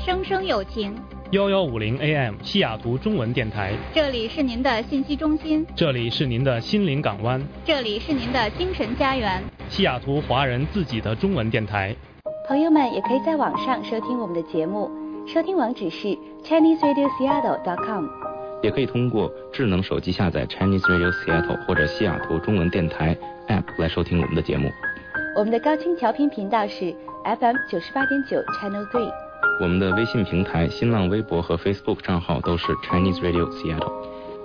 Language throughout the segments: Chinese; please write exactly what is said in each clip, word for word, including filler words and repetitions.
声声有情。 幺幺五零 A M 西雅图中文电台， 这里是您的信息中心， 这里是您的心灵港湾， 这里是您的精神家园， 西雅图华人自己的中文电台。 朋友们也可以在网上收听我们的节目，收听网址是 Chinese Radio Seattle dot com， 也可以通过智能手机下载 Chinese Radio Seattle 或者西雅图中文电台 App 来收听我们的节目。 我们的高清调频频道是 F M 九十八点九 Channel three。 我们的微信平台、新浪微博和 Facebook 账号都是 Chinese Radio Seattle。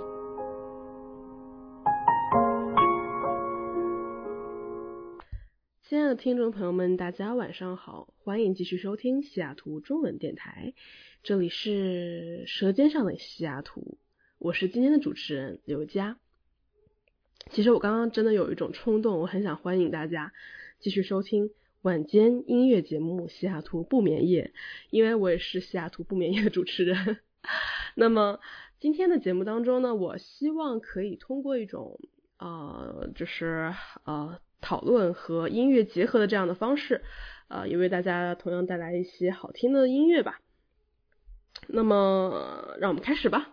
亲爱的听众朋友们，大家晚上好，欢迎继续收听西雅图中文电台，这里是舌尖上的西雅图，我是今天的主持人刘佳。其实我刚刚真的有一种冲动，我很想欢迎大家继续收听晚间音乐节目西雅图不眠夜，因为我也是西雅图不眠夜的主持人。那么今天的节目当中呢，我希望可以通过一种呃就是呃讨论和音乐结合的这样的方式，呃也为大家同样带来一些好听的音乐吧。那么让我们开始吧。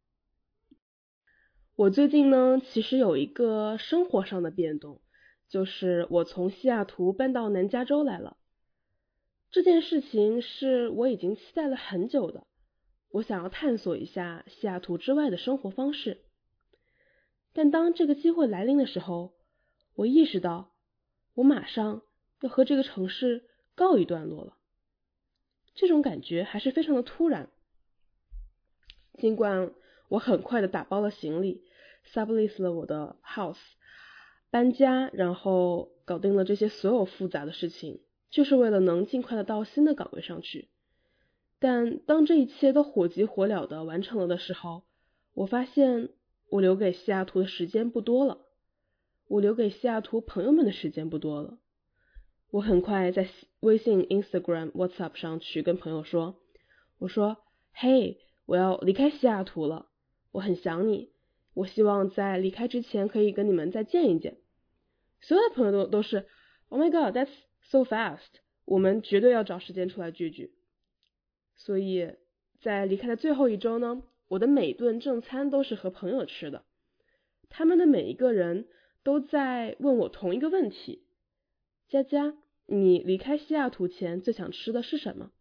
我最近呢其实有一个生活上的变动，就是我从西雅图搬到南加州来了。这件事情是我已经期待了很久的，我想要探索一下西雅图之外的生活方式。但当这个机会来临的时候，我意识到我马上要和这个城市告一段落了。这种感觉还是非常的突然。尽管我很快的打包了行李， sublease 了我的 house，搬家，然后搞定了这些所有复杂的事情，就是为了能尽快的到新的岗位上去。但当这一切都火急火燎的完成了的时候，我发现我留给西雅图的时间不多了，我留给西雅图朋友们的时间不多了。我很快在微信、Instagram、WhatsApp 上去跟朋友说，我说嘿，我要离开西雅图了，我很想你，我希望在离开之前可以跟你们再见一见。所有的朋友都都是 Oh my god, that's so fast， 我们绝对要找时间出来聚聚。所以在离开的最后一周呢，我的每顿正餐都是和朋友吃的，他们的每一个人都在问我同一个问题，佳佳，你离开西雅图前最想吃的是什么？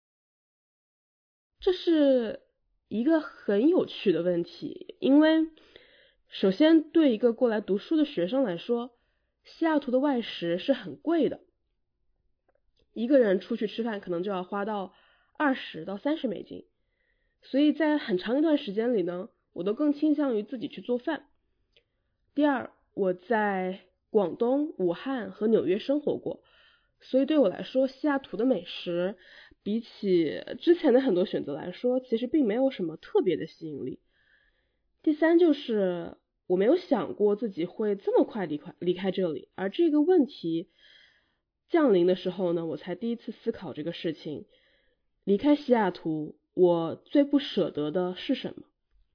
这是一个很有趣的问题，因为首先对一个过来读书的学生来说，西雅图的外食是很贵的，一个人出去吃饭可能就要花到二十到三十美金，所以在很长一段时间里呢，我都更倾向于自己去做饭。第二，我在广东、武汉和纽约生活过，所以对我来说，西雅图的美食比起之前的很多选择来说，其实并没有什么特别的吸引力。第三，就是我没有想过自己会这么快离开离开这里，而这个问题降临的时候呢，我才第一次思考这个事情。离开西雅图，我最不舍得的是什么？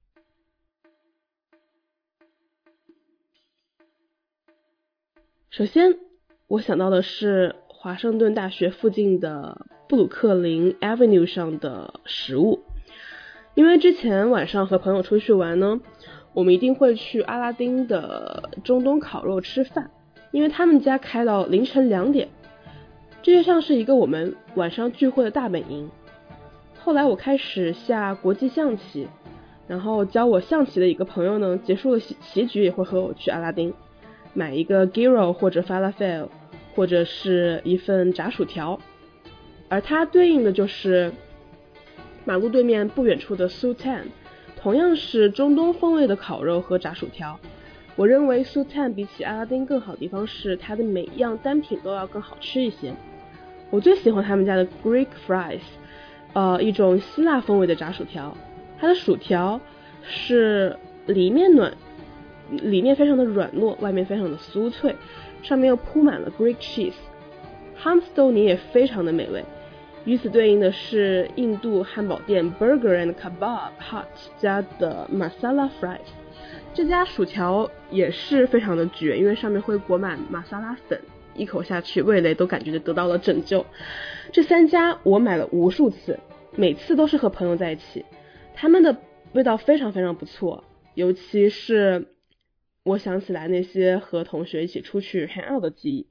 首先，我想到的是华盛顿大学附近的布鲁克林 Avenue 上的食物。因为之前晚上和朋友出去玩呢，我们一定会去阿拉丁的中东烤肉吃饭，因为他们家开到凌晨两点，这就像是一个我们晚上聚会的大本营。后来我开始下国际象棋，然后教我象棋的一个朋友呢，结束了棋局也会和我去阿拉丁买一个 gyro 或者 falafel 或者是一份炸薯条，而它对应的就是马路对面不远处的 Sultan， 同样是中东风味的烤肉和炸薯条。我认为 Sultan 比起阿拉丁更好的地方是它的每一样单品都要更好吃一些。我最喜欢他们家的 Greek fries， 呃，一种希腊风味的炸薯条，它的薯条是里面暖里面非常的软糯，外面非常的酥脆，上面又铺满了 Greek cheese， 汉斯豆泥也非常的美味。与此对应的是印度汉堡店 Burger and Kebab Hut 家的 Masala Fries， 这家薯条也是非常的绝，因为上面会裹满玛莎拉粉，一口下去味蕾都感觉得到了拯救。这三家我买了无数次， 每次都是和朋友在一起，他们的味道非常非常不错，尤其是我想起来那些和同学一起出去 hang out 的记忆。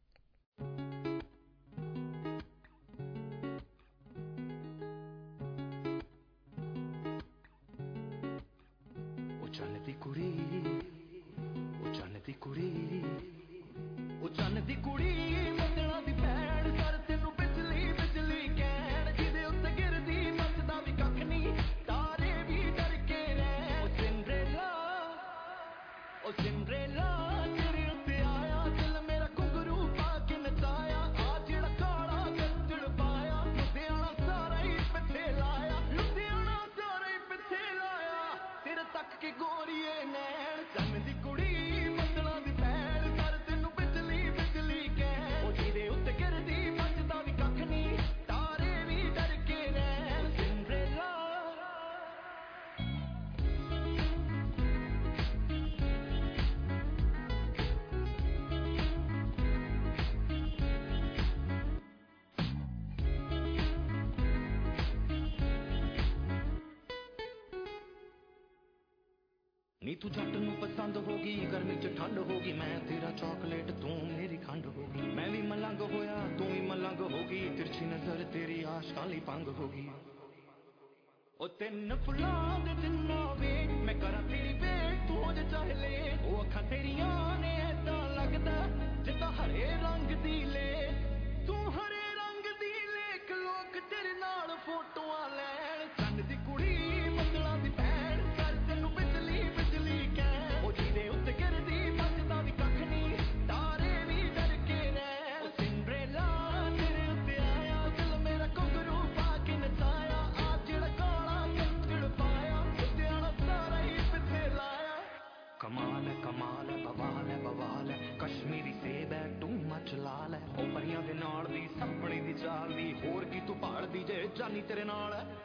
ਨੀ ਤੂੰ ਜੱਟ ਨੂੰ ਪਸੰਦ ਹੋ ਗਈ ਗਰਮੀ ਚ ਠੰਡ ਹੋ ਗਈ ਮੈਂ ਤੇਰਾ ਚਾਕਲੇਟ ਤੂੰ ਮੇਰੀ ਖੰਡ ਹੋ ਗਈ ਮੈਂ ਵੀ ਮਲੰਗ ਹੋਇਆ ਤੂੰ ਵੀ ਮਲੰਗ ਹੋ ਗਈ ਤਿਰਛੀ ਨਜ਼ਰ ਤੇਰੀ ਆਸ਼ਕਾਂ ਲਈ ਭੰਗ ਹੋ ਗਈ ਉਹ ਤਿੰਨ ਫੁੱਲਾਂ ਦੇ ਤਿੰਨਾਂ ਵੇ ਮੈਂ ਕਰਾਂ ਤੇਰੀ ਵੇਟ ਤੂੰ ਹੋ ਜਾ ਚਾਹੇ ਲੈ ਉਹ ਅੱਖਾਂ ਤੇਰੀਆਂ ਨੇ ਏਦਾਂ ਲੱਗਦਾ ਜਿੱਦਾਂ ਹਰੇ ਰੰਗ ਦੀ ਲੈ ਤੂੰ ਹਰੇ ਰੰਗ ਦੀ ਲੇਕ ਲੋਕ ਤੇਰੇ ਨਾਲ ਫੋਟੋਆਂ ਲੈਣ ਚੰਨ ਦੀ ਕੁੜੀ ਮੰਗਲਾਂ ਦੀ ਭੈਣ ਕਰ ਤੈਨੂੰ ਬਿਜਲੀ ਬਿਜਲੀ ਕਹਿ ਉਹ ਜਿਹਦੇ ਉੱਤੇ ਗਿਰਦੀ ਮੱਚਦਾ ਵੀ ਕੱਖ ਨਹੀਂ ਤਾਰੇ ਵੀ ਡਰ ਕੇ ਰਹਿ ਉਹ ਸਿੰਡਰੇਲਾ ਤੇਰੇ ਉੱਤੇ ਆਇਆ ਦਿਲ ਮੇਰਾ ਘੁੰਗਰੂ ਪਾ ਕੇ ਨਚਾਇਆ ਆ ਜਿਹੜਾ ਕਾਲਾ ਕੱਚੜ ਪਾਇਆ ਉੱਤੇ ਆਣਾ ਸਾਰਾ ਹੀ ਪਿੱਛੇ ਲਾਇਆ ਕਮਾਲ ਹੈ ਕਮਾਲ ਹੈ ਬਵਾਲ ਹੈ ਬਵਾਲ ਹੈ ਕਸ਼ਮੀਰੀ ਸੇਬ ਹੈ ਟੂ ਮੱਚ ਲਾਲ ਹੈ ਉਹ ਪਰੀਆਂ ਦੇ ਨਾਲ ਦੀ ਸਾਪਣੀ ਦੀ ਚਾਲ ਦੀ ਹੋਰ ਕੀ ਤੂੰ ਭਾਲਦੀ ਜੇ ਜਾਨੀ ਤੇਰੇ ਨਾਲ ਹੈ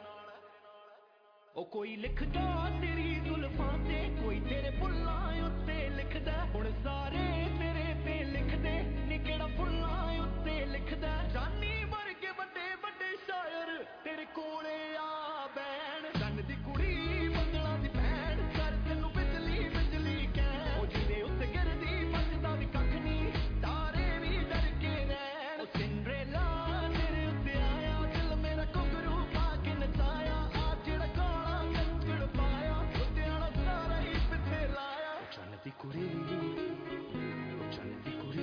ਉਹ ਕੋਈ ਲਿਖਦਾ ਤੇਰੀ ਜ਼ੁਲਫਾਂ ਤੇ ਕੋਈ ਤੇਰੇ ਫੁੱਲਾਂ ਉੱਤੇ ਲਿਖਦਾ ਹੁਣ ਸਾਰੇ ਤੇਰੇ ਤੇ ਲਿਖਦੇ ਨੀ ਕਿਹੜਾ ਫੁੱਲਾਂ ਉੱਤੇ ਲਿਖਦਾ ਜਾਨੀ ਵਰਗੇ ਵੱਡੇ ਵੱਡੇ ਸ਼ਾਇਰ ਤੇਰੇ ਕੋਲੇ ਆ ਬੈਣ ਚੰਨ ਦੀ ਕੁੜੀ ਮੰਗਲਾਂ ਦੀ ਭੈਣ ਕਰ ਤੈਨੂੰ ਬਿਜਲੀ ਬਿਜਲੀ ਕਹਿ ਉਹ ਜਿਹਦੇ ਉੱਤੇ ਗਿਰਦੀ ਮੱਚਦਾ ਵੀ ਕੱਖ ਨਹੀਂ ਤਾਰੇ ਵੀ ਡਰ ਕੇ ਰਹਿਣ ਉਹ ਸਿੰਡਰੇਲਾ ਤੇਰੇ ਉੱਤੇ ਆਇਆ ਦਿਲ ਮੇਰਾ ਘੁੰਗਰੂ ਪਾ ਕੇ ਨਚਾਇਆ ਆ ਜਿਹੜਾ ਕਾਲਾ ਕੱਚੜ ਪਾਇਆ ਉੱਤੇ ਆਣਾ ਸਾਰਾ ਹੀ ਪਿੱਛੇ ਲਾਇਆ ਚੰਨ ਦੀ ਕੁੜੀ ਚੰਨ ਦੀ ਕੁੜੀ。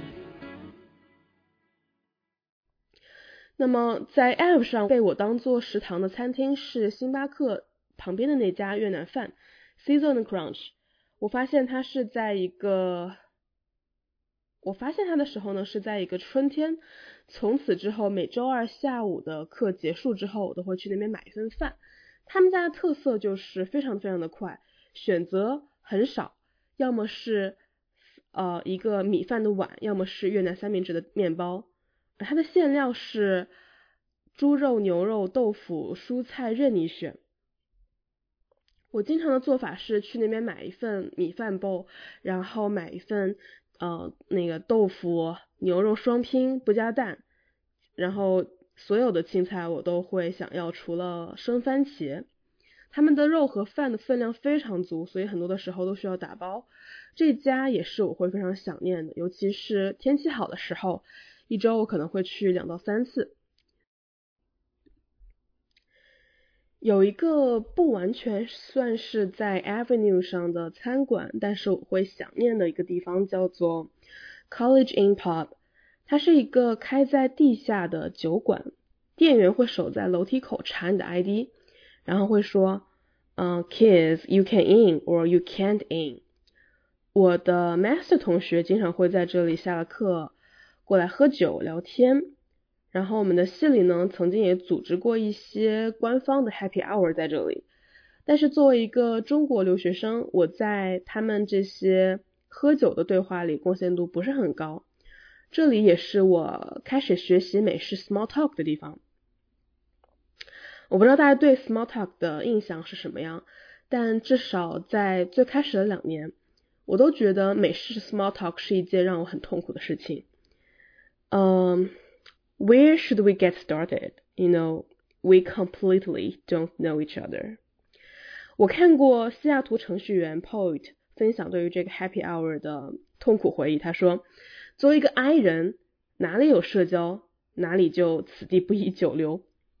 那么在 app 上被我当做食堂的餐厅是星巴克旁边的那家越南饭 Season Crunch。 我发现它是在一个我发现它的时候呢是在一个春天，从此之后每周二下午的课结束之后我都会去那边买一份饭。他们家的特色就是非常非常的快，选择很少，要么是呃一个米饭的碗，要么是越南三明治的面包。它的馅料是猪肉、牛肉、豆腐、蔬菜任你选。我经常的做法是去那边买一份米饭包，然后买一份呃那个豆腐牛肉双拼不加蛋，然后所有的青菜我都会想要，除了生番茄。他们的肉和饭的分量非常足，所以很多的时候都需要打包。这家也是我会非常想念的，尤其是天气好的时候，一周我可能会去两到三次。有一个不完全算是在 Avenue 上的餐馆，但是我会想念的一个地方叫做 College Inn Pub。 它是一个开在地下的酒馆，店员会守在楼梯口查你的 I D， 然后会说嗯、uh, Kids you can in or you can't in。 我的 master 同学经常会在这里下了课过来喝酒聊天，然后我们的系里呢曾经也组织过一些官方的 happy hour 在这里。但是作为一个中国留学生，我在他们这些喝酒的对话里贡献度不是很高，这里也是我开始学习美式 small talk 的地方。我不知道大家对 small talk 的印象是什么样，但至少在最开始的两年，我都觉得美式 small talk 是一件让我很痛苦的事情。嗯、um, Where should we get started? You know, we completely don't know each other。 我看过西雅图程序员 Poet 分享对于这个 Happy Hour 的痛苦回忆，他说，作为一个 I 人，哪里有社交，哪里就此地不宜久留。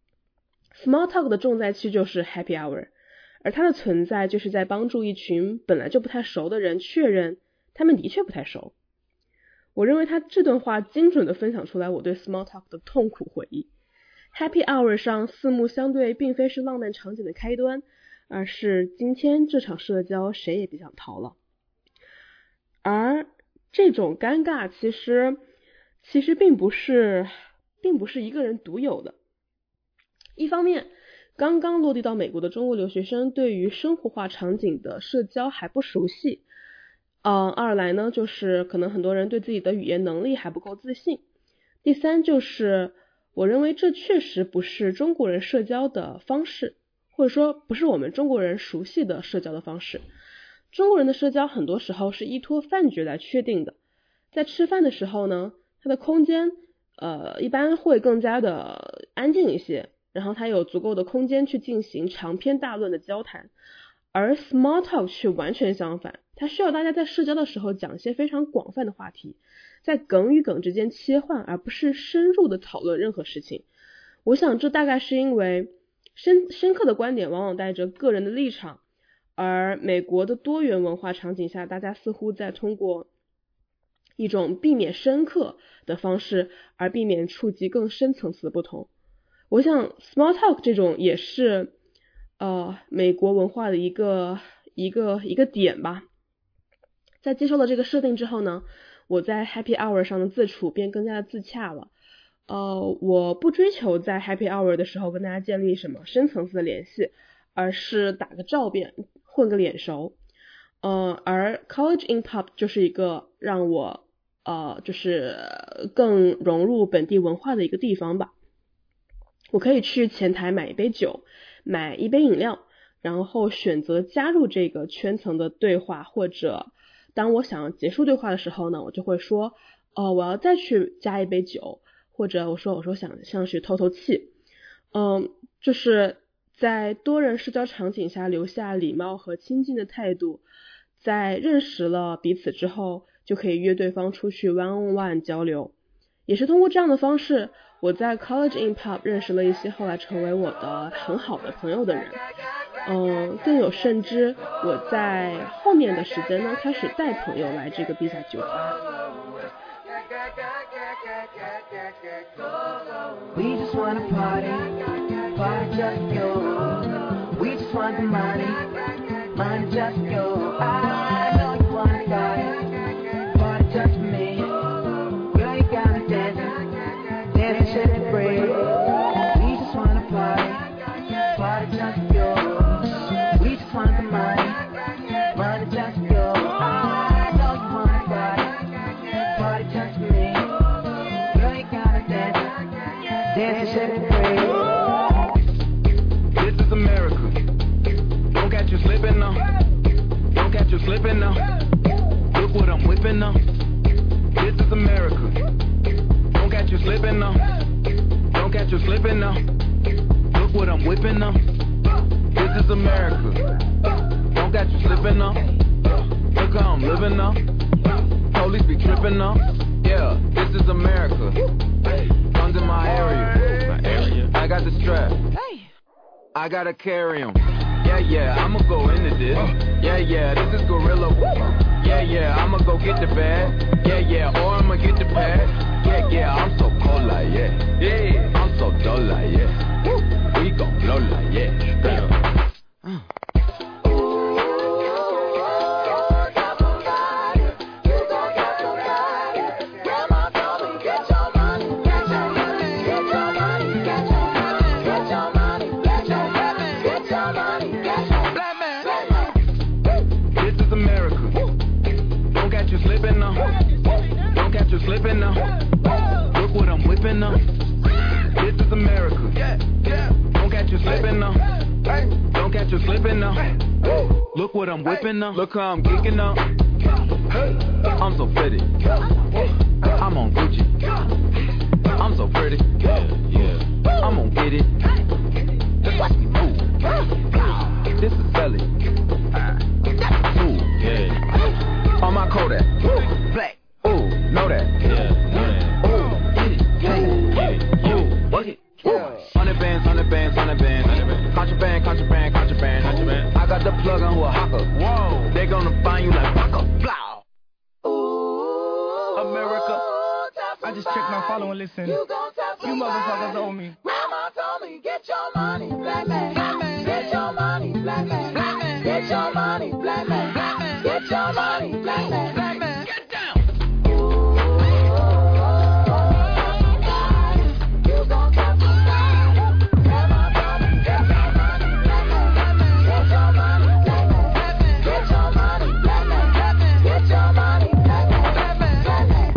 Small talk 的重灾区就是 Happy Hour， 而它的存在就是在帮助一群本来就不太熟的人确认他们的确不太熟。我认为他这段话精准地分享出来我对 Small talk 的痛苦回忆。 Happy Hour 上四目相对并非是浪漫场景的开端，而是今天这场社交谁也别想逃了。而这种尴尬其实其实并不是并不是一个人独有的。一方面，刚刚落地到美国的中国留学生对于生活化场景的社交还不熟悉，呃，二来呢，就是可能很多人对自己的语言能力还不够自信。第三，就是我认为这确实不是中国人社交的方式，或者说不是我们中国人熟悉的社交的方式。中国人的社交很多时候是依托饭局来确定的，在吃饭的时候呢，它的空间呃一般会更加的安静一些，然后它有足够的空间去进行长篇大论的交谈。而 small talk 却完全相反，它需要大家在社交的时候讲一些非常广泛的话题，在梗与梗之间切换，而不是深入的讨论任何事情。我想这大概是因为深深刻的观点往往带着个人的立场，而美国的多元文化场景下，大家似乎在通过一种避免深刻的方式而避免触及更深层次的不同。我想 small talk 这种也是呃美国文化的一个一个一个点吧。在接受了这个设定之后呢，我在 Happy Hour 上的自处便更加的自洽了。呃，我不追求在 Happy Hour 的时候跟大家建立什么深层次的联系，而是打个照面，混个脸熟。呃，而 College in Pub 就是一个让我呃就是更融入本地文化的一个地方吧。我可以去前台买一杯酒，买一杯饮料，然后选择加入这个圈层的对话，或者当我想要结束对话的时候呢，我就会说呃，我要再去加一杯酒，或者我说我说想像是透透气。嗯，就是在多人社交场景下留下礼貌和亲近的态度，在认识了彼此之后，就可以约对方出去 one on one 交流。也是通过这样的方式，我在 College in Pub 认识了一些后来成为我的很好的朋友的人。嗯，更有甚之，我在后面的时间呢，开始带朋友来这个比萨酒吧。 We just wanna party, party just you. We just want the money, money just you. I know you wanna party, party just me. Girl, you gotta dance, dance and shake it free. We just wanna party, party just you. We just want the money, money just you. I know you wanna party, party just me. Girl, you gotta dance, dance and shake it free. This is America. Don't catch you slipping now. Don't catch you slipping now. Look what I'm whipping now. This is America. Don't catch you slipping now. Don't catch you slipping now. Look what I'm whipping now. This is America. Don't catch you slipping now. Look how I'm living now. Police be tripping now. Yeah, this is America. Guns in my area. My area. I got the strap. I gotta carry 'em. Yeah, yeah, I'ma go into this. Yeah, yeah, this is gorilla. Yeah, yeah, I'ma go get the bag. Yeah, yeah, or I'ma get the pad. Yeah, yeah, I'm so cold like yeah. Yeah, I'm so dull like yeah. We gon' blow like yeah. Uh. Slipping now. Look what I'm whipping now. This is America. Don't catch you slipping now. Don't catch you slipping now. Look what I'm whipping now. Look how I'm geeking now. I'm so pretty. I'm on Gucci. I'm so pretty. Yeah, yeah. I'm gonna get it. follow and listen. You motherfuckers owe me. Grandma told me, get your money, black man. Black man. Get your money, black man. Black man. Get your money, black man. Black man. Get your money, black man. Black man. Get down. You gon' have to fight. Grandma told me, get your money, black man. Get your money, black man. Get your money, black man. Get your money, black man. Black man.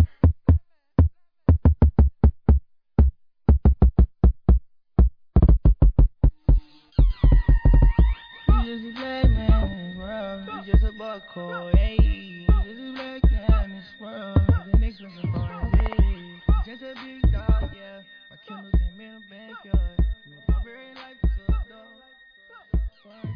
Just a black man in this world, he's just a buck hole, hey. Just a black man in this world, they make some fun, hey. Just a big dog, yeah. My Kindle came in the backyard. My barbarian life to a dog.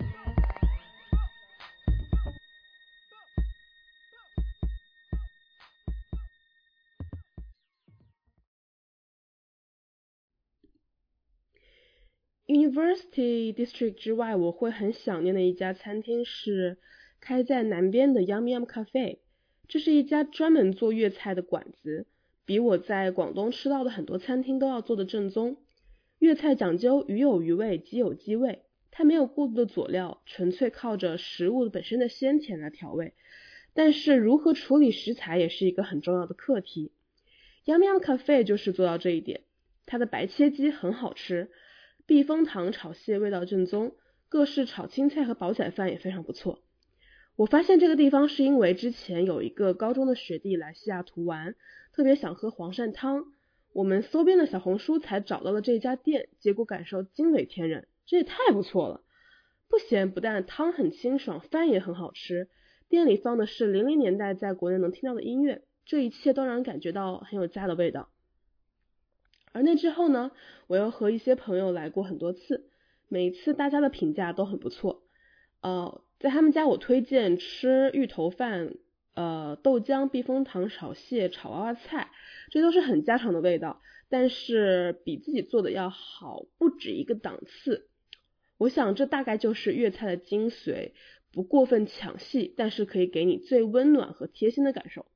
University District 之外，我会很想念的一家餐厅是开在南边的 Yum Yum Cafe。这是一家专门做粤菜的馆子，比我在广东吃到的很多餐厅都要做的正宗。粤菜讲究鱼有鱼味，鸡有鸡味，它没有过度的佐料，纯粹靠着食物本身的鲜甜来调味。但是如何处理食材也是一个很重要的课题。Yum Yum Cafe 就是做到这一点，它的白切鸡很好吃，避风塘炒蟹味道正宗，各式炒青菜和煲仔饭也非常不错。我发现这个地方是因为之前有一个高中的学弟来西雅图玩，特别想喝黄鳝汤，我们搜遍了小红书才找到了这家店，结果感受惊为天人，这也太不错了。不咸不淡，汤很清爽，饭也很好吃，店里放的是零零年代在国内能听到的音乐，这一切都让人感觉到很有家的味道。而那之后呢，我又和一些朋友来过很多次，每一次大家的评价都很不错。呃，在他们家我推荐吃芋头饭、呃豆浆、避风塘炒蟹、炒娃娃菜，这都是很家常的味道，但是比自己做的要好不止一个档次。我想这大概就是粤菜的精髓，不过分抢戏，但是可以给你最温暖和贴心的感受。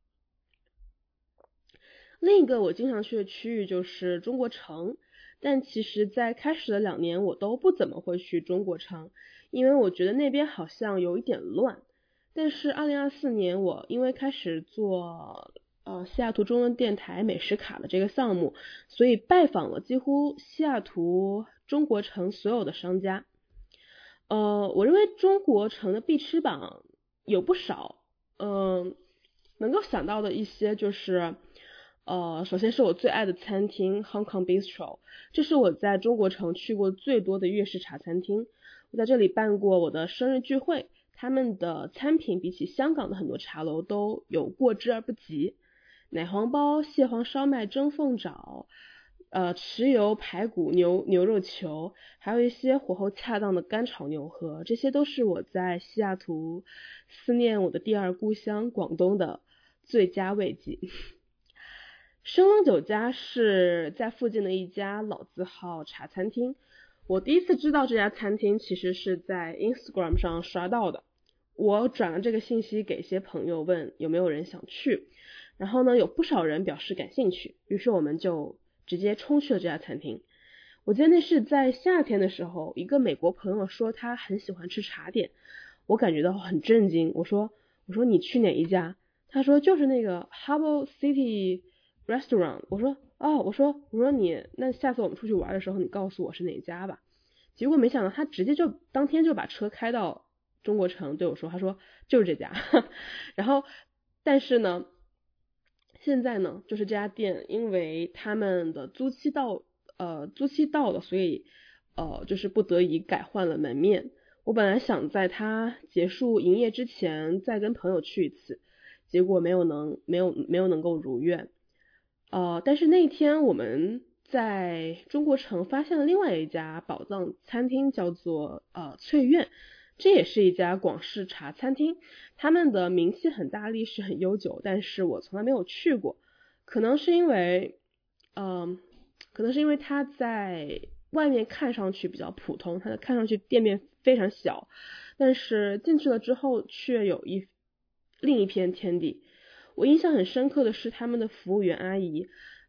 另一个我经常去的区域就是中国城，但其实在开始的两年我都不怎么会去中国城，因为我觉得那边好像有一点乱。但是二零二四年我因为开始做呃西雅图中文电台美食卡的这个项目，所以拜访了几乎西雅图中国城所有的商家。呃，我认为中国城的必吃榜有不少，嗯、呃，能够想到的一些就是呃，首先是我最爱的餐厅 Hong Kong Bistro， 这是我在中国城去过最多的粤式茶餐厅。我在这里办过我的生日聚会，他们的餐品比起香港的很多茶楼都有过之而不及。奶黄包、蟹黄烧麦、蒸凤爪、呃豉油排骨、牛牛肉球，还有一些火候恰当的干炒牛河，这些都是我在西雅图思念我的第二故乡广东的最佳慰藉。生冷酒家是在附近的一家老字号茶餐厅，我第一次知道这家餐厅其实是在 Instagram 上刷到的，我转了这个信息给一些朋友问有没有人想去，然后呢有不少人表示感兴趣，于是我们就直接冲去了这家餐厅。我记得那是在夏天的时候，一个美国朋友说他很喜欢吃茶点，我感觉到很震惊，我说我说你去哪一家？他说就是那个 Harbour City Restaurant， 我说哦，我说我说你那下次我们出去玩的时候，你告诉我是哪家吧。结果没想到他直接就当天就把车开到中国城对我说，他说就是这家。然后但是呢，现在呢，就是这家店因为他们的租期到呃租期到了，所以呃就是不得已改换了门面。我本来想在它结束营业之前再跟朋友去一次，结果没有能没有没有能够如愿。呃，但是那天我们在中国城发现了另外一家宝藏餐厅，叫做呃翠苑，这也是一家广式茶餐厅，他们的名气很大，历史很悠久，但是我从来没有去过，可能是因为，嗯、呃，可能是因为它在外面看上去比较普通，它的看上去店面非常小，但是进去了之后却有一另一片天地。我印象很深刻的是他们的服务员阿姨，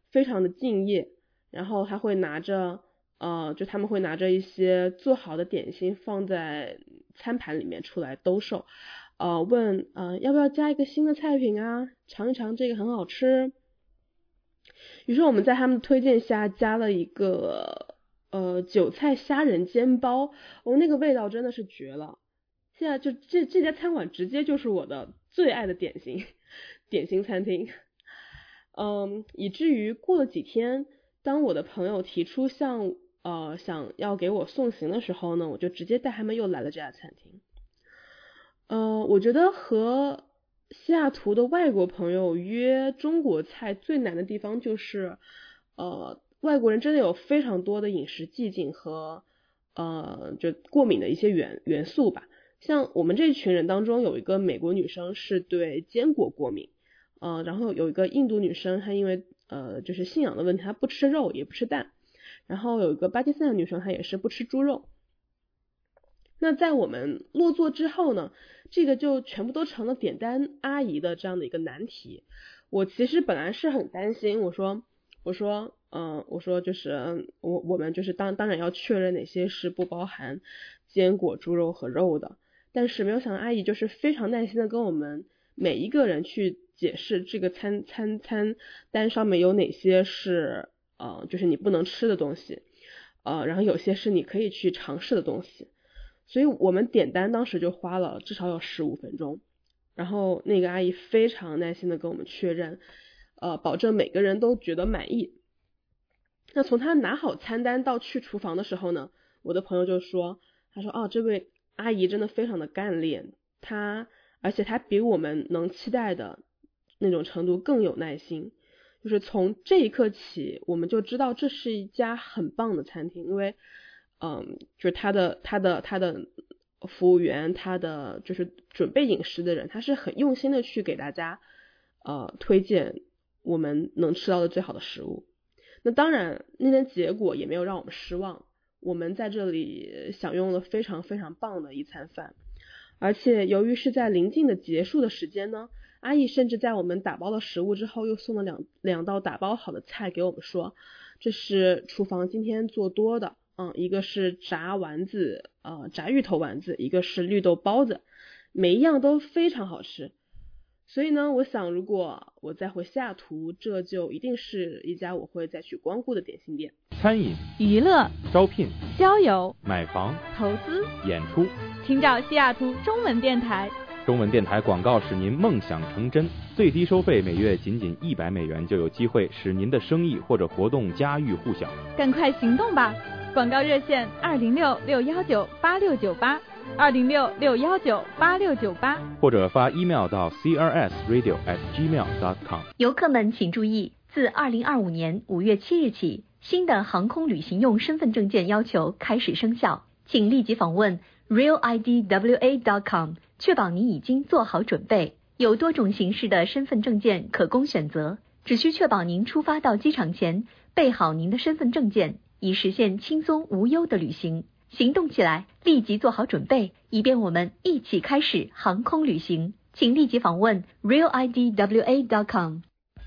非常的敬业，然后还会拿着呃，就他们会拿着一些做好的点心放在餐盘里面出来兜售，呃，问呃要不要加一个新的菜品啊，尝一尝这个很好吃。于是我们在他们推荐下加了一个呃韭菜虾仁煎包，哦，那个味道真的是绝了。现在就这这家餐馆直接就是我的最爱的点心点心餐厅。嗯，以至于过了几天，当我的朋友提出像呃想要给我送行的时候呢，我就直接带他们又来了这家餐厅。呃，我觉得和西雅图的外国朋友约中国菜最难的地方就是，呃，外国人真的有非常多的饮食寂静和呃就过敏的一些元元素吧。像我们这群人当中有一个美国女生是对坚果过敏，呃，然后有一个印度女生她因为呃就是信仰的问题，她不吃肉也不吃蛋，然后有一个巴基斯坦女生她也是不吃猪肉。那在我们落座之后呢，这个就全部都成了点单阿姨的这样的一个难题。我其实本来是很担心，我说我说嗯、呃、我说就是我我们就是当当然要确认哪些是不包含坚果、猪肉和肉的，但是没有想到阿姨就是非常耐心的跟我们每一个人去解释这个餐餐餐单上面有哪些是呃就是你不能吃的东西，呃然后有些是你可以去尝试的东西。所以我们点单当时就花了至少有十五分钟，然后那个阿姨非常耐心的跟我们确认，呃，保证每个人都觉得满意。那从他拿好餐单到去厨房的时候呢，我的朋友就说，他说哦，这位阿姨真的非常的干练，她而且她比我们能期待的那种程度更有耐心。就是从这一刻起，我们就知道这是一家很棒的餐厅，因为嗯，就是他的他的他的服务员，他的就是准备饮食的人，他是很用心的去给大家呃推荐我们能吃到的最好的食物。那当然那天结果也没有让我们失望，我们在这里享用了非常非常棒的一餐饭，而且由于是在临近的结束的时间呢，阿姨甚至在我们打包了食物之后又送了两两道打包好的菜给我们，说这是厨房今天做多的，嗯，一个是炸丸子，呃，炸芋头丸子，一个是绿豆包子，每一样都非常好吃。所以呢，我想如果我再回西雅图，这就一定是一家我会再去光顾的点心店。 餐饮、 娱乐、 招聘、 交友、 买房、 投资、 演出， 听找西雅图中文电台。 中文电台广告使您梦想成真，最低收费每月仅仅一百美元，就有机会使您的生意或者活动家喻户晓。 赶快行动吧！广告热线二零六六幺九八六九八，二零六六幺九八六九八， 或者发 email 到 c r s radio at gmail dot com。 游客们请注意，自二零二五年五月七日起，新的航空旅行用身份证件要求开始生效，请立即访问 real I D W A dot com， 确保你已经做好准备。有多种形式的身份证件可供选择，只需确保您出发到机场前备好您的身份证件，以实现轻松无忧的旅行。行动起来，立即做好准备，以便我们一起开始航空旅行。请立即访问 real I D W A dot com。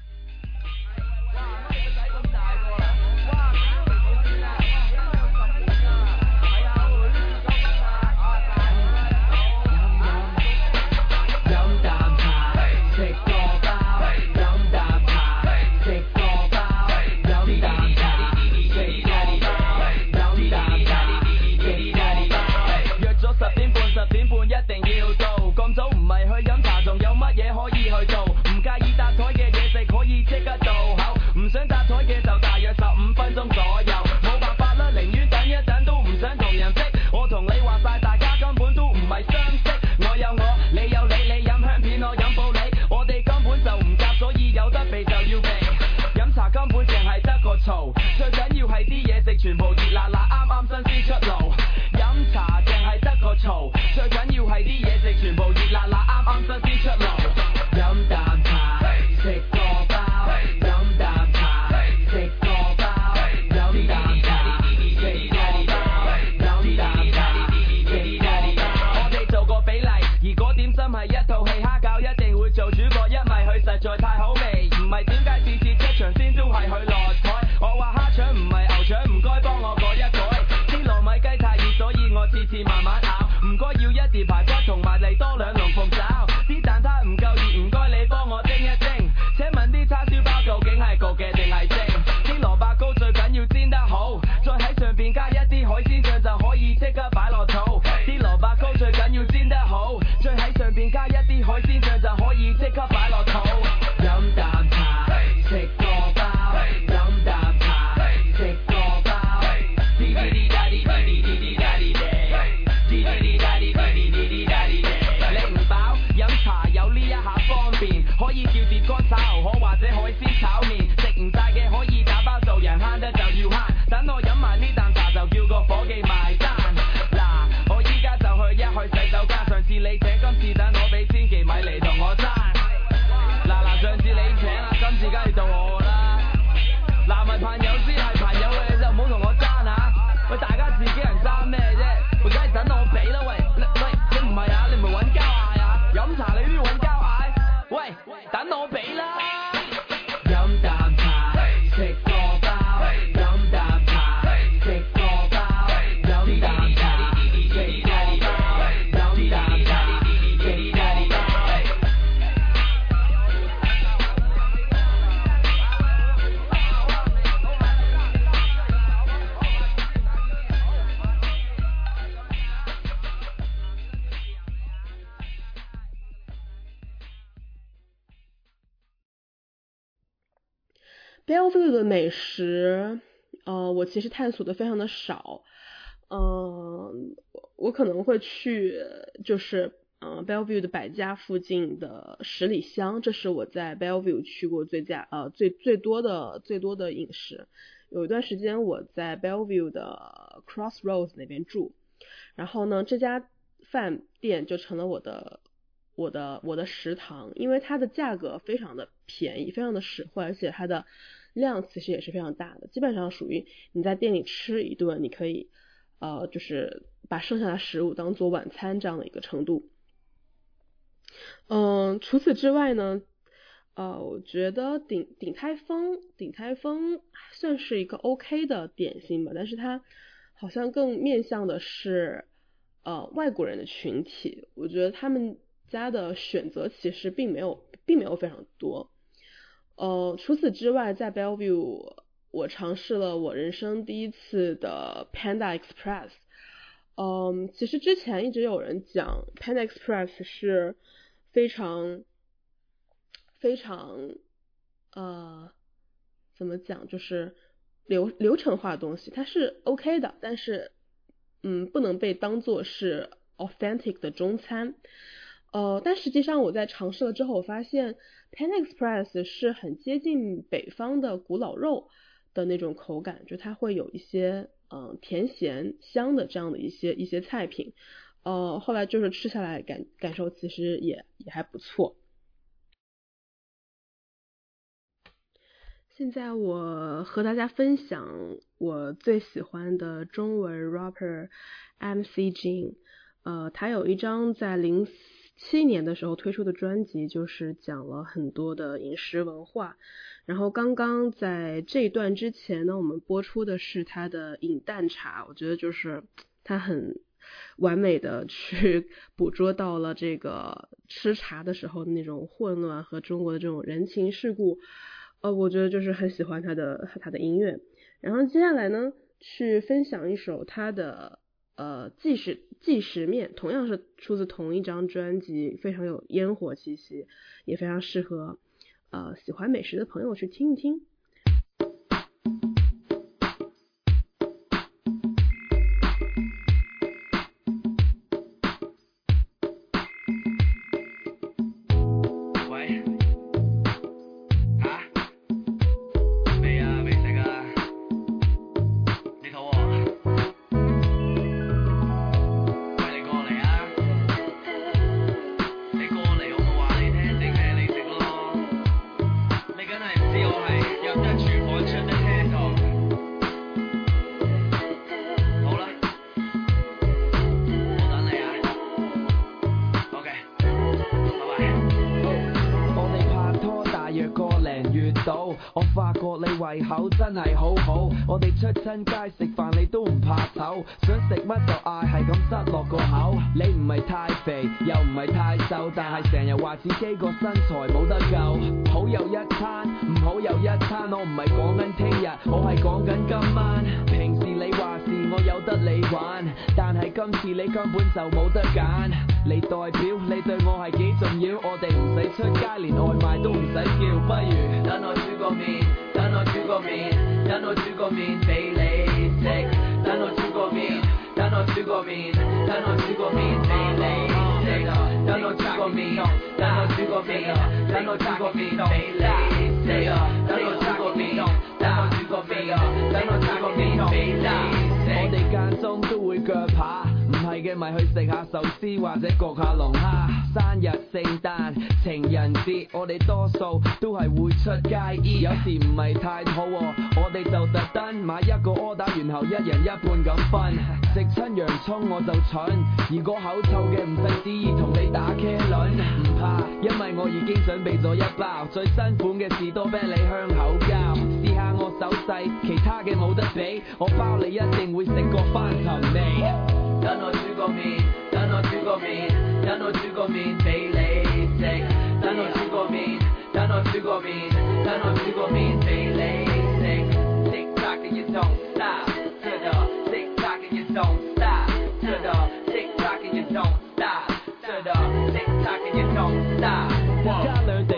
全部熱辣辣啱啱新鮮出爐，飲茶淨係得個嘈，最緊要係啲嘢食全部熱辣辣啱啱新鮮出爐。飲啖茶，食個包，飲啖茶，食個包，飲啖茶，食個包，飲啖茶，食個包。我哋做個比例，如果點心係一套戲，蝦餃一定會做主角，因為佢實在太好味，唔係點解次次出場先都係佢攞。 Bellevue 的美食，呃，我其实探索的非常的少，嗯、呃，我可能会去就是呃 Bellevue 的百家附近的十里香，这是我在 Bellevue 去过最佳呃最最多的最多的饮食。有一段时间我在 Bellevue 的 Crossroads 那边住，然后呢，这家饭店就成了我的我的我的食堂，因为它的价格非常的便宜，非常的实惠，而且它的量其实也是非常大的，基本上属于你在店里吃一顿，你可以呃就是把剩下的食物当做晚餐这样的一个程度。嗯，除此之外呢，呃，我觉得鼎鼎泰丰鼎泰丰算是一个 OK 的点心吧，但是它好像更面向的是呃外国人的群体，我觉得他们家的选择其实并没有并没有非常多。呃，除此之外，在 Bellevue 我尝试了我人生第一次的 Panda Express。嗯，其实之前一直有人讲 Panda Express 是非常非常呃怎么讲，就是流流程化的东西，它是 OK 的，但是嗯不能被当作是 authentic 的中餐。呃，但实际上我在尝试了之后，我发现 Panda Express 是很接近北方的古老肉的那种口感，就它会有一些嗯、呃、甜咸香的这样的一些一些菜品。呃，后来就是吃下来感感受其实也也还不错。现在我和大家分享我最喜欢的中文 rapper M C Jin。呃，他有一张在零七年的时候推出的专辑，就是讲了很多的饮食文化。然后刚刚在这一段之前呢，我们播出的是他的饮蛋茶，我觉得就是他很完美的去捕捉到了这个吃茶的时候的那种混乱和中国的这种人情世故。呃，我觉得就是很喜欢他的他的音乐。然后接下来呢，去分享一首他的呃纪实纪实面，同样是出自同一张专辑，非常有烟火气息，也非常适合呃喜欢美食的朋友去听一听。 我發覺你胃口真係好好，我哋出親街食飯你都唔怕醜，想食乜就嗌，係咁塞落個口。你唔係太肥又唔係太瘦，但係成日話自己個身材冇得救。好有一餐唔好有一餐，我唔係講緊聽日，我係講緊今晚。平時你話事我有得你玩，但係今次你根本就冇得揀。你代表你對我係幾重要，我哋唔使出街連外賣都唔使叫，不如等我煮個麵，等我煮個麵，等我煮個麵俾你食，等我煮個麵，等我煮個麵，等我煮個麵俾你食，等我煮個麵，等我煮個麵，等我煮個麵俾你食，等我煮個麵，等我煮個麵，等我煮個麵俾你食。我哋間中都會腳扒，唔係嘅咪去食下壽司或者焗下龍蝦。生日、聖誕、情人節，我哋多數都係會出街衣，有時唔係太肚餓，我哋就特登買一個 order， 然後一人一半咁分。食親洋葱我就蠢，如果口臭嘅唔使旨意同你打茄輪，唔怕，因為我已經準備咗一包最新款嘅士多啤梨香口膠，試下我手勢，其他嘅冇得比，我包你一定會食過翻尋味。等我煮個麵，等我煮個麵，等我煮個麵俾你食，等我煮個麵，等我煮個麵，等我煮個麵俾你食。Tick tock and you don't stop， to the tick tock and you don't stop， to the tick tock and you don't stop， to the tick tock and you don't stop。加兩滴麻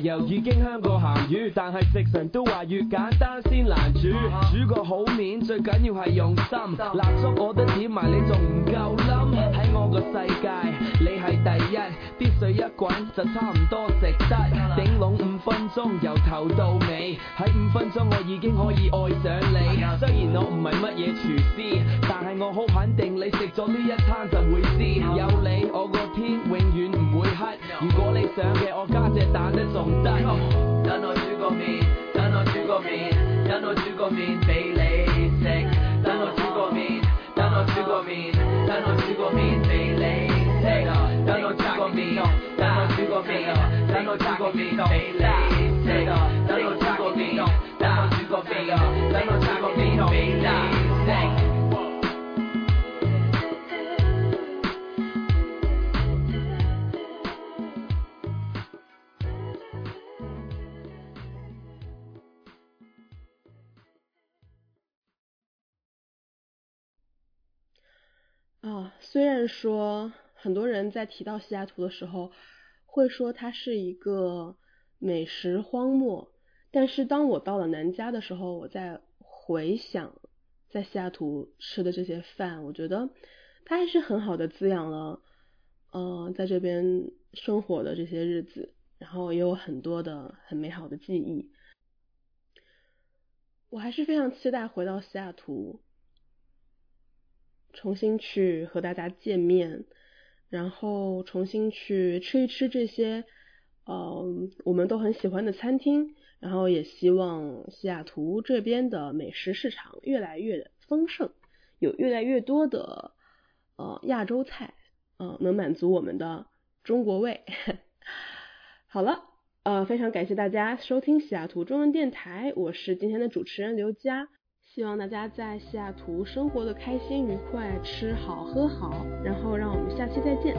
油已經香過鹹魚，但係食神都話越簡單先難煮。煮個好面最緊要係用心，蠟燭我都點埋你仲唔夠冧？喺我個世界你係第一，啲水一滾就差唔多食得，頂籠五分鐘由頭到尾，喺五分鐘我已經可以愛上你。雖然我唔係乜嘢廚師，但係我好肯定你食咗呢一餐就會知，有你我個天永遠唔會黑。如果你想嘅我加隻蛋都仲得。等我煮個麵，等我煮個麵，等我煮個麵俾你食。等我煮個麵，等我煮個麵，等我煮個麵俾你食。等我煮個麵，等我煮個麵，等我煮個麵俾你食。等我煮個麵，等我煮個麵，等我煮個麵俾你食。 啊，虽然说很多人在提到西雅图的时候会说它是一个美食荒漠，但是当我到了南加的时候，我在回想在西雅图吃的这些饭，我觉得它还是很好的滋养了呃在这边生活的这些日子，然后也有很多的很美好的记忆。我还是非常期待回到西雅图，重新去和大家见面，然后重新去吃一吃这些呃我们都很喜欢的餐厅，然后也希望西雅图这边的美食市场越来越丰盛，有越来越多的呃亚洲菜呃能满足我们的中国胃。好了，呃非常感谢大家收听西雅图中文电台，我是今天的主持人刘佳。希望大家在西雅图生活的开心愉快，吃好喝好，然后让我们下期再见。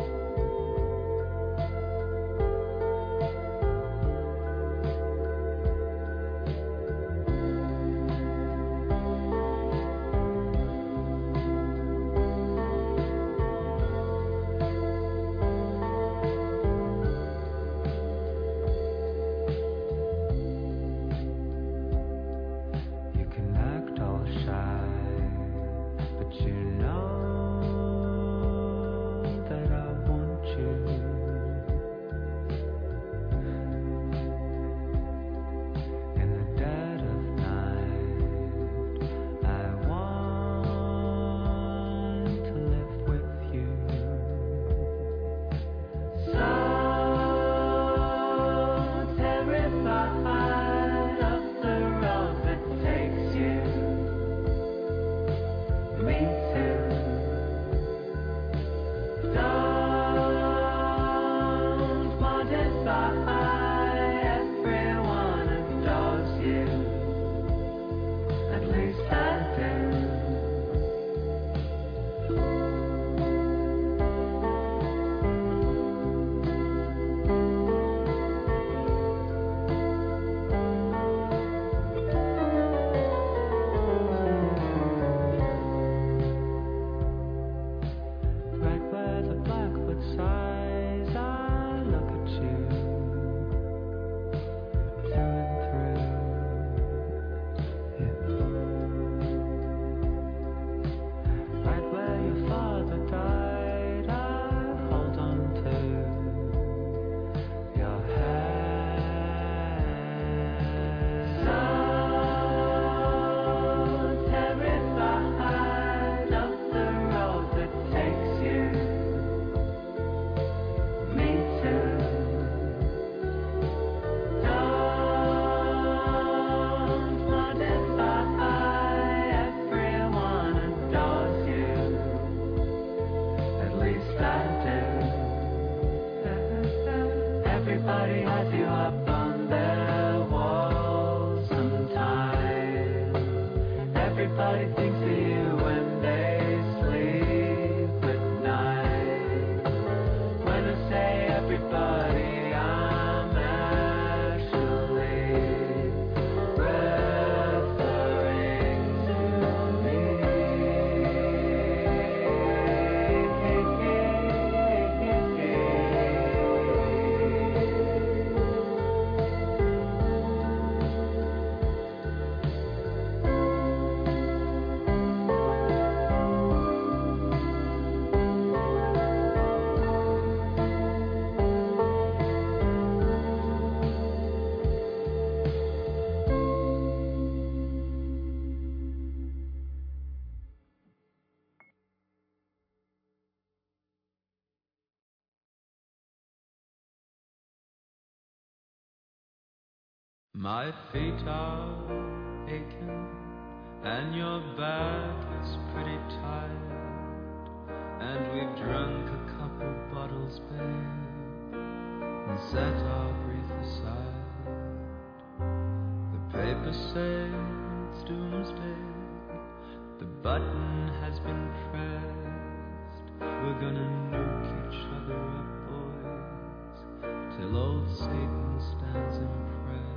My feet are aching and your back is pretty tired, and we've drunk a couple bottles, babe, and set our grief aside. The papers say it's doomsday, the button has been pressed, we're gonna nuke each other up, boys, till old Satan stands impressed.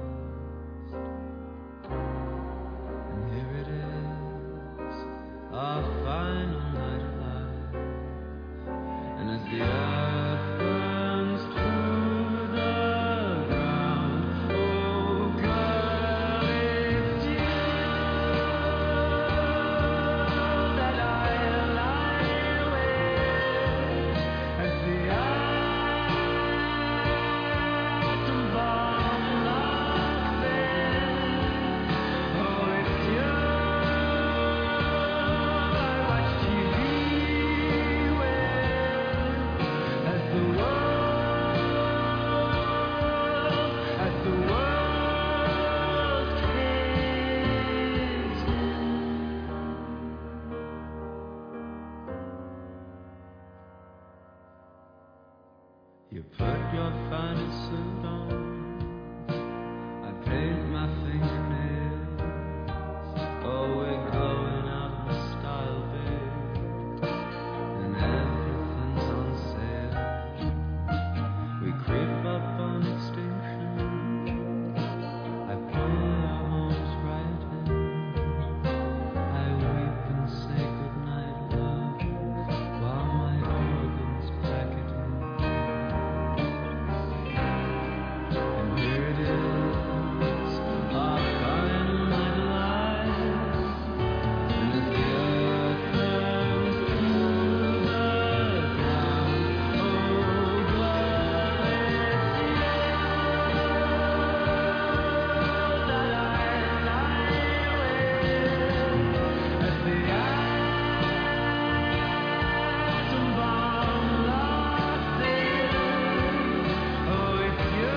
And here it is, our final night alive, and as the earth burns to the ground, oh girl, it's you that I lie with, as the atom bomb knocks in, oh it's you I watch T V with, as the world, as the world caves in. You put your finest suit on, I paint my fingernails, oh we're going out in style, babe, and everything's on sale. We creep up on extinction, I pull our homes right in, I weep and say goodnight, love, while my organs pack it in. And here it is, our final night alive, and as the earth burns to the ground, oh girl, it's you that I lie with, as the atom bomb knocks in, oh it's you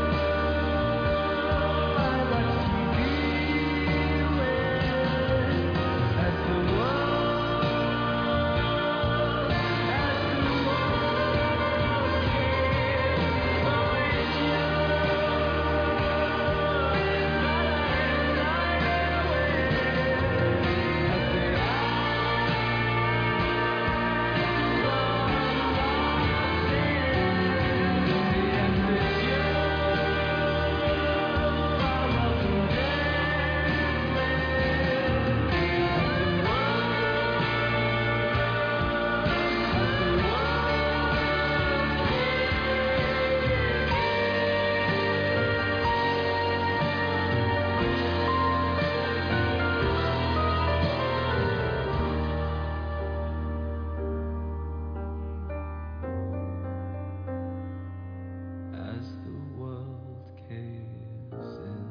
I watch T V with, as the world, as the world caves, oh it's you that I lie with, as the atom bomb knocks in, yes it's you I welcome death with, as the world, as the world as the world caves in.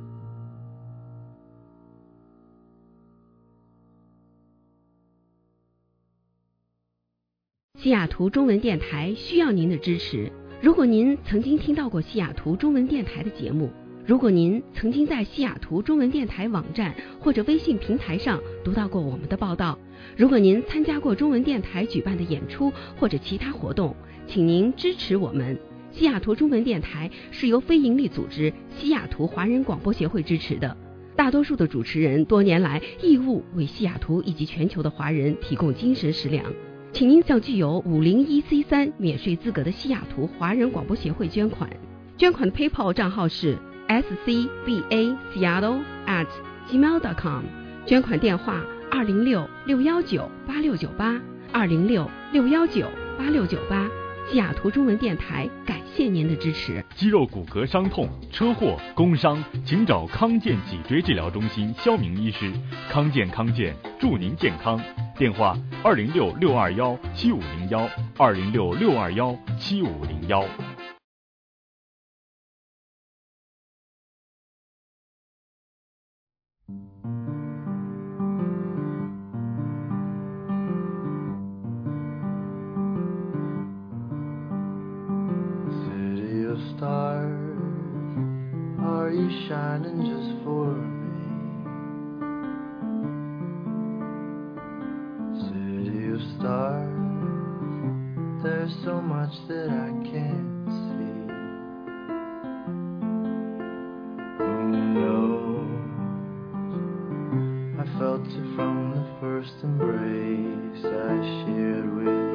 西雅图中文电台需要您的支持。如果您曾经听到过西雅图中文电台的节目，如果您曾经在西雅图中文电台网站或者微信平台上读到过我们的报道，如果您参加过中文电台举办的演出或者其他活动，请您支持我们。西雅图中文电台是由非营利组织西雅图华人广播协会支持的，大多数的主持人多年来义务为西雅图以及全球的华人提供精神食粮。请您向具有五零一 C 三免税资格的西雅图华人广播协会捐款。捐款的 PayPal 账号是 s c b a seattle at gmail dot com， 捐款电话二零六六幺九八六九八二零六六幺九八六九八。西雅图中文电台感谢您的支持。 肌肉骨骼伤痛、车祸、工伤，请找康健脊椎治疗中心肖明医师。康健康健，祝您健康。电话二零六六二幺七五零幺二零六六二幺七五零幺。 City of stars, are you shining just for me? City of stars, there's so much that I can't see. Who knows? I felt it from the first embrace I shared with you.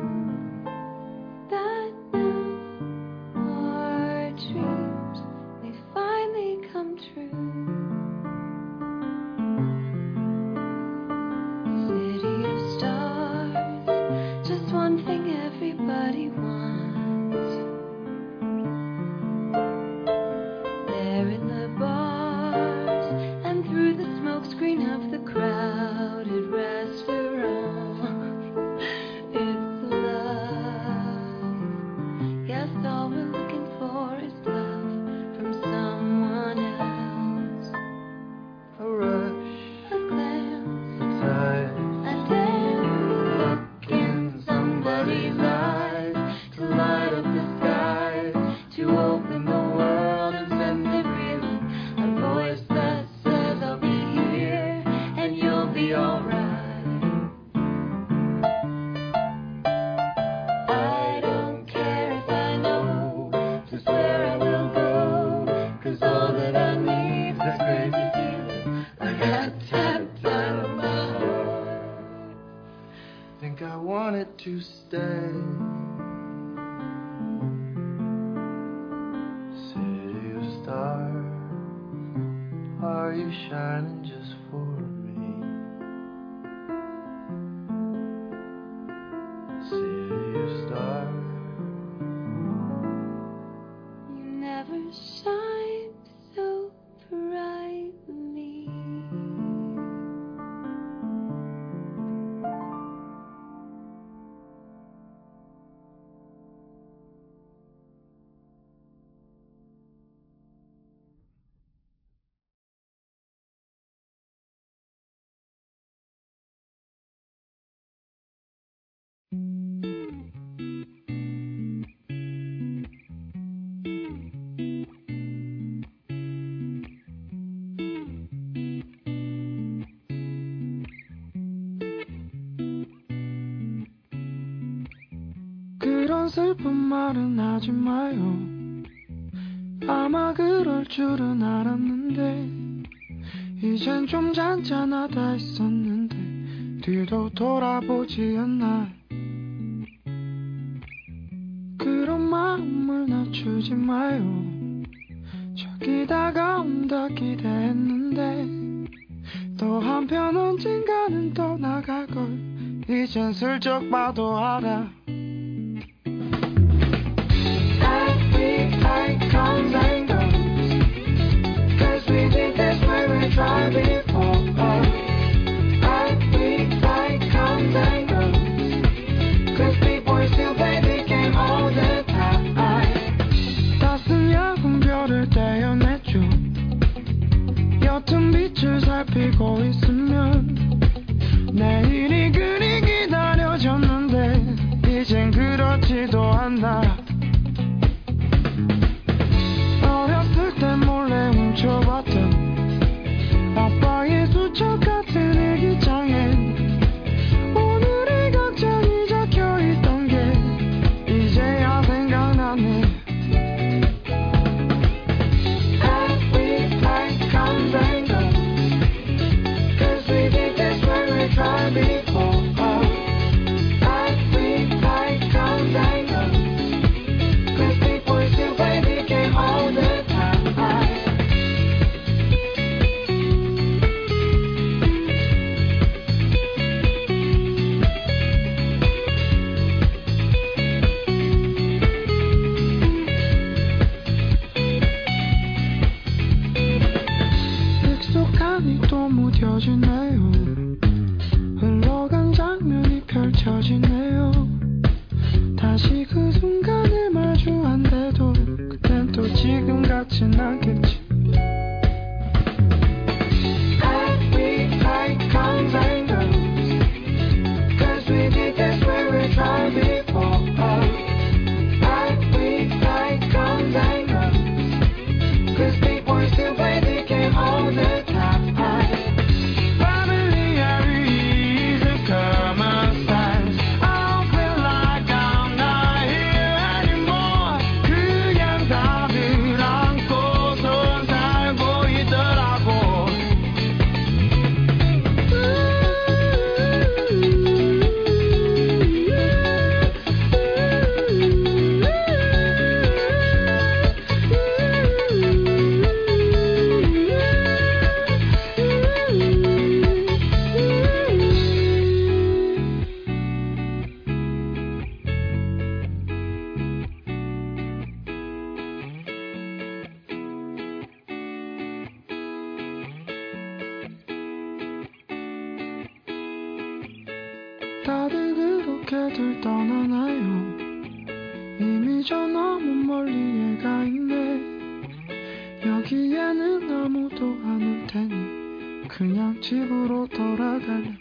To stay. City of stars, are you shining just for me? City of stars, you never shine so brightly. 그런 슬픈 말은 하지 마요. 아마 그럴 줄은 알았는데 이젠 좀 잔잔하다 했었는데 뒤도 돌아보지 않나. 그런 마음을 낮추지 마요. 저기 다가온다 기대했는데 또 한편 언젠가는 떠나갈걸 이젠 슬쩍 봐도 알아. Comes and goes, 'cause we did this when we tried before. I we like comes and goes, 'cause people still play the game all the time. 따스한 야간 별을 떼어내죠. 옅은 빛을 살피고 있으면 내일이 그리 기다려졌는데 이젠 그렇지도 않나. 몰래 훔쳐봤던 아빠의 수첩 같은 일기장엔 오늘의 걱정이 적혀있던 게 이제야 생각나네. Every night comes and goes, 'cause we did this when we tried before. Every night comes and goes, 'cause people still play the game all the time. 익숙함이 또 무뎌지네요. 흘러간 장면이 펼쳐지네요. 다시 그 순간을 마주한데도 그땐 또 지금 같진 않겠지. Every night comes and goes, 'cause we did this when we tried before. Every night comes and goes, 'cause people still 다들 그렇게들 떠나나요? 이미 저 너무 멀리에 가 있네. 여기에는 아무도 안 올 테니 그냥 집으로 돌아갈래.